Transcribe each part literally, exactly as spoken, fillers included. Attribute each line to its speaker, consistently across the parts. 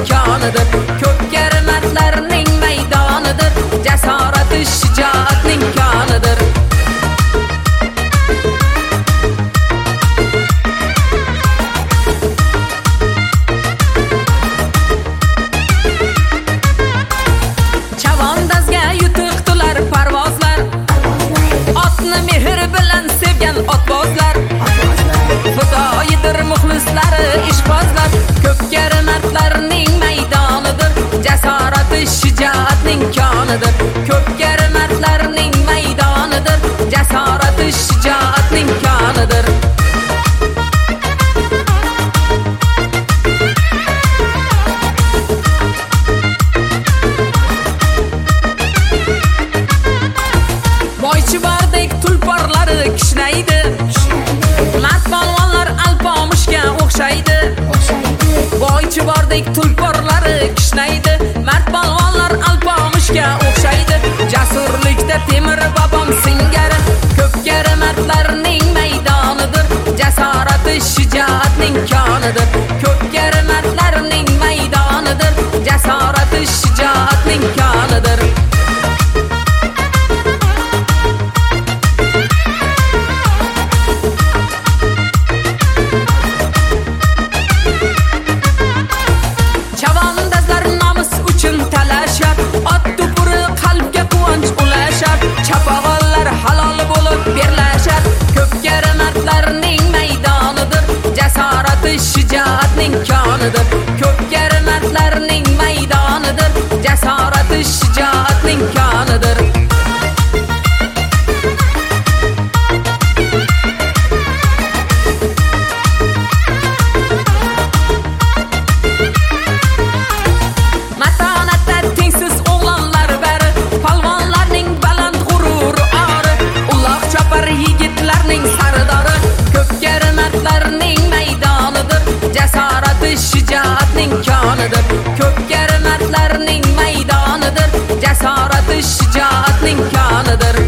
Speaker 1: konidir. Ko'pkar mardlarning maydonidir. Jasorati shijoatning konidir. Chavandozga yutuqdilar parvozlar. Otni mehr bilan sevgan otbozlar. Xudoyidir muxlislari ishbozlar. Ko'pkar mardlarning maydonidir. Jasorati shijoatning konidir. Ko'pkar mardlarning maydonidir. Jasorati shijoatning konidir. Boychi bordek tulporlari kishnaydi. Mard polvonlar alpomushga o'xshaydi. Boychi bordek tulporlari kishnaydi. Mard polvonlar alpomushga o'xshaydi. Jasurlikda Temur bobom singari. Ko'pkar mardlarning maydonidir. Jasorati shijoatning konidir. Ko'pkar mardlarning maydonidir. Jasorati shijoatning konidir. Chavandozlar nomus uchun talashar. Ot tupuri qalbga quvonch ulashar. Chapag'onlar halol bo'lib berlashar. Ko'pkar mardlarning maydonidir. Jasorati shijoatning konidir. Ko'pkar mardlarning maydonidir. Jasorati shijoatning konidir. Matonatda tengsiz o'g'lonlar bari. Palvonlarning baland g'ururi ori. Uloq chopar yigitlarning sardori. Ko'pkar mardlarning maydonidir. Jasorati shijoatning konidir. Ko'pkar mardlarning maydonidir. Jasorati shijoatning konidir.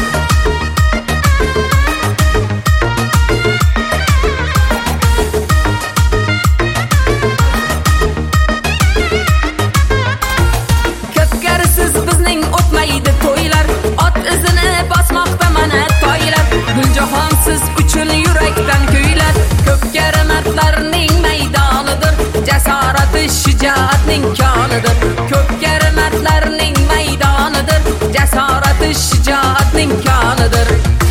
Speaker 1: Ko'pkarsiz bizning o'tmaydi to'ylar. Ot izini bosmoqda mana toylar. Guljahonsiz uchun yurakdan kuylar. Ko'pkar mardlarning maydonidir. Jasorati shijoatning konidir. Ko'pkar mardlarning maydonidir. Jasorati shijoatning konidir.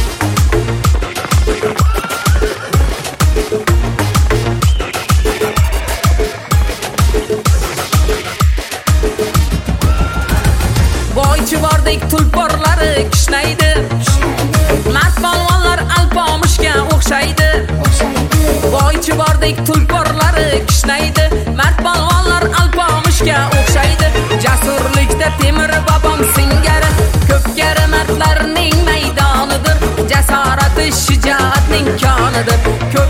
Speaker 1: Boychi bordek tulporlari kishnaydi. Mard polvonlar alpomushga o'xshaydi. Boychi bordek tulporlari kishnaydi. Mard polvonlar alpomushga o'xshaydi. Jasurlikda Temur bobom singari. Ko'pkar mardlarning maydonidir. Jasorati shijoatning konidir.